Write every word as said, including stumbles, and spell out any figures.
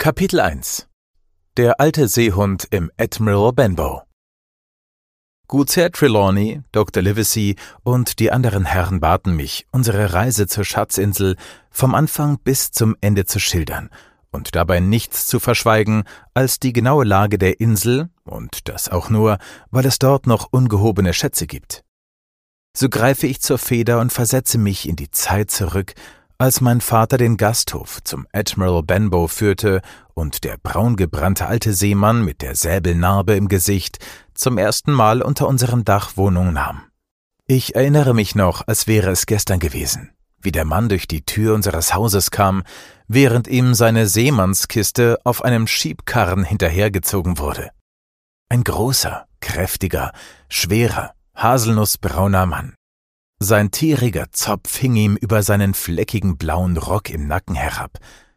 Kapitel eins. Der alte Seehund im Admiral Benbow. Gutsherr Trelawney, Doktor Livesey und die anderen Herren baten mich, unsere Reise zur Schatzinsel vom Anfang bis zum Ende zu schildern und dabei nichts zu verschweigen als die genaue Lage der Insel und das auch nur, weil es dort noch ungehobene Schätze gibt. So greife ich zur Feder und versetze mich in die Zeit zurück, als mein Vater den Gasthof zum Admiral Benbow führte und der braungebrannte alte Seemann mit der Säbelnarbe im Gesicht zum ersten Mal unter unserem Dach Wohnung nahm. Ich erinnere mich noch, als wäre es gestern gewesen, wie der Mann durch die Tür unseres Hauses kam, während ihm seine Seemannskiste auf einem Schiebkarren hinterhergezogen wurde. Ein großer, kräftiger, schwerer, haselnussbrauner Mann. Sein tieriger Zopf hing ihm über seinen fleckigen blauen Rock im Nacken herab,